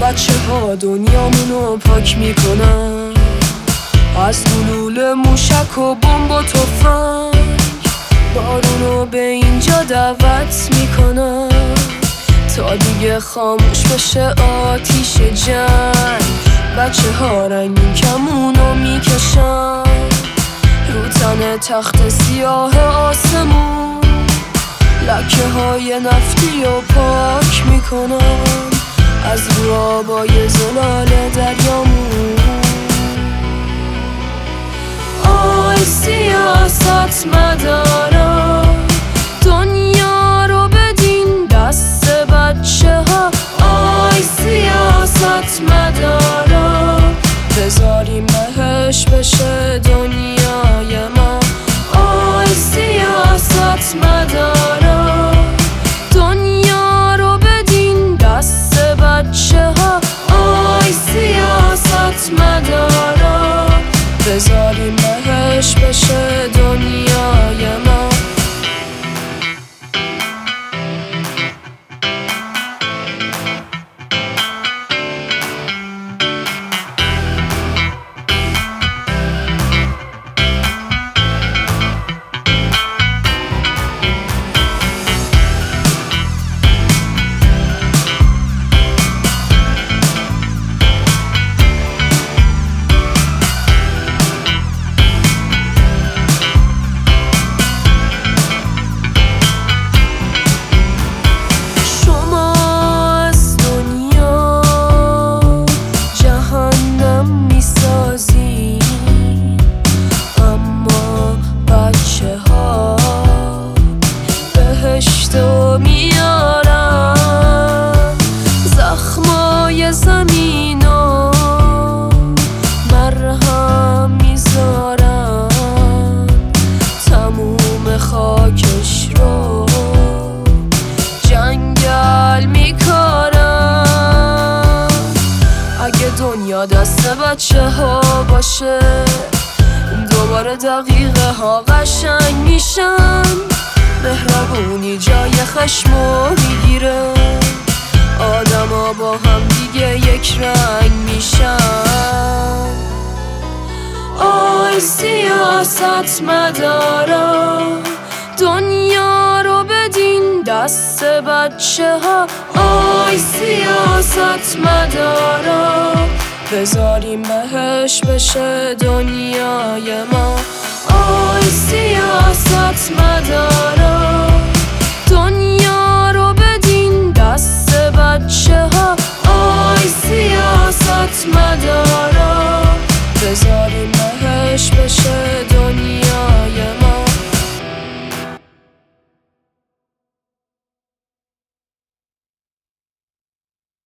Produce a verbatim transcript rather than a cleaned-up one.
بچه ها دنیامونو پاک میکنن، از گلوله موشک و بمب و تفنگ بارونو به اینجا دعوت میکنن تا دیگه خاموش بشه آتیش جنگ. بچه ها رنگین کمونو میکشن رو تن تخت سیاه آسمون، لکه های نفتی و پاک میکنن از رو آبای زلال دریامون. آی سیاست مدارا دنیا رو بدین دست بچه ها، آی سیاست مدارا بذاریم بهش بشه دنیای ما. آی سیاست مدارا دنیا رو بدین دست بچه ها، آی سیاست مدارا بذاریم بهش بشه دنیای ما. بهشتو میارن زخمای زمینو مرهم میذارن، تموم خاکش رو جنگل میکارن. اگه دنیا دست بچه ها باشه دوباره دقیقه ها قشنگ میشن، مهربونی جای خشمو میگیره، آدما با هم دیگه یک رنگ میشن. آی سیاست مدارا دنیا رو بدین دست بچه ها، آی سیاست مدارا بذاریم بهش بشه دنیای ما. آی سیاست مدارا